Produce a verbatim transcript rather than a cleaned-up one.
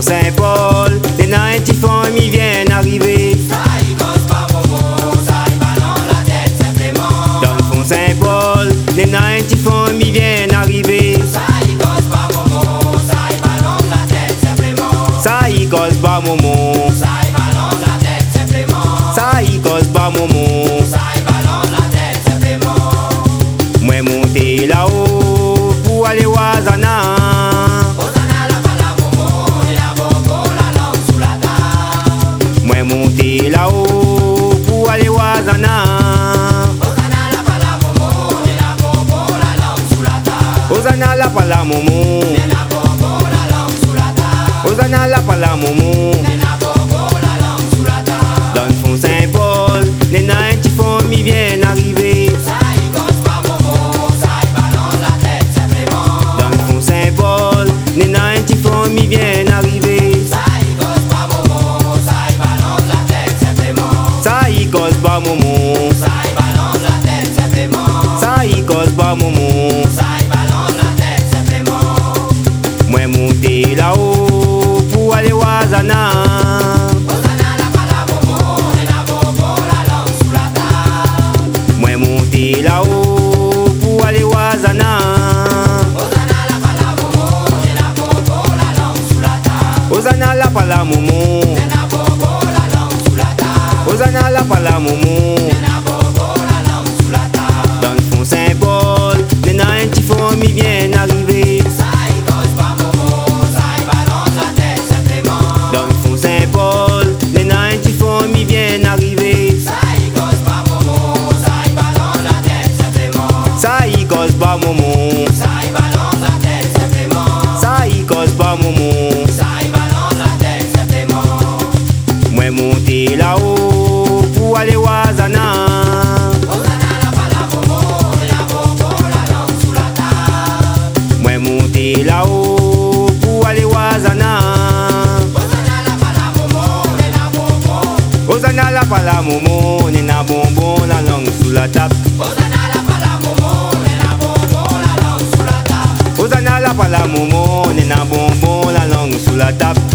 Saint-Paul, les ninety familles viennent arriver. Ça y cause pas Momo, ça y ballon la tête simplement. Dans le fond Saint-Paul, les ninety familles viennent arriver. Ça y cause pas Momo, ça y ballon la tête simplement. Ça y cause pas Momo, Ça y ballon la tête simplement. ça y cause pas Momo. Ça y ballon la tête simplement. Moi monter là-haut pour aller au Azana. Osana la pala Momo, et la bobo la langue sous la table. Moi monter là-haut pour aller au Azana. Osana la pala Momo, et la bobo la langue sous la table. Osana la pala Momo, Et la bobo la langue sous la table. Osana la pala Momo. Et la bobo la langue sous la table. Dans le fond Saint-Paul, les ninety familles viennent arriver. Ça y cause pas Momo, ça y ballon la tête simplement. Dans le fond Saint-Paul, les ninety familles viennent arriver. Ça y cause pas Momo, ça y ballon la tête simplement. Ça y cause pas Momo, Ça y ballon la tête simplement. ça y cause pas Momo. Ça y ballon la tête simplement. Moi monter là-haut pour aller au Azana. Osana la pala Momo, et la bobo la langue sous la table. Moi monter là-haut pour aller au Azana. Osana la pala Momo, et la bobo la langue sous la table. Osana la pala Momo, Et la bobo la langue sous la table. Osana la pala Momo. Et la bobo la langue sous la table. Dans le fond Saint-Paul, les ninety familles viennent arriver. Ça y cause pas Momo, ça y ballon la tête simplement. Dans le fond Saint-Paul, les ninety familles viennent arriver. Ça y cause pas Momo, ça y ballon la tête simplement. Ça y cause pas Momo, Ça y ballon la tête simplement. ça y cause pas Momo. Ça y ballon la tête simplement. Moi monter là-haut pour aller au Azana. Osana la pala Momo, et la bobo la langue sous la table. Moi monter là-haut pour aller au Azana. Osana la pala Momo, et la bobo. Osana la pala Momo, nena bonbon la langue sous la table. Osana la pala Momo, et la bobo la langue sous la table. Osana la pala Momo, nena bonbon la langue sous la table.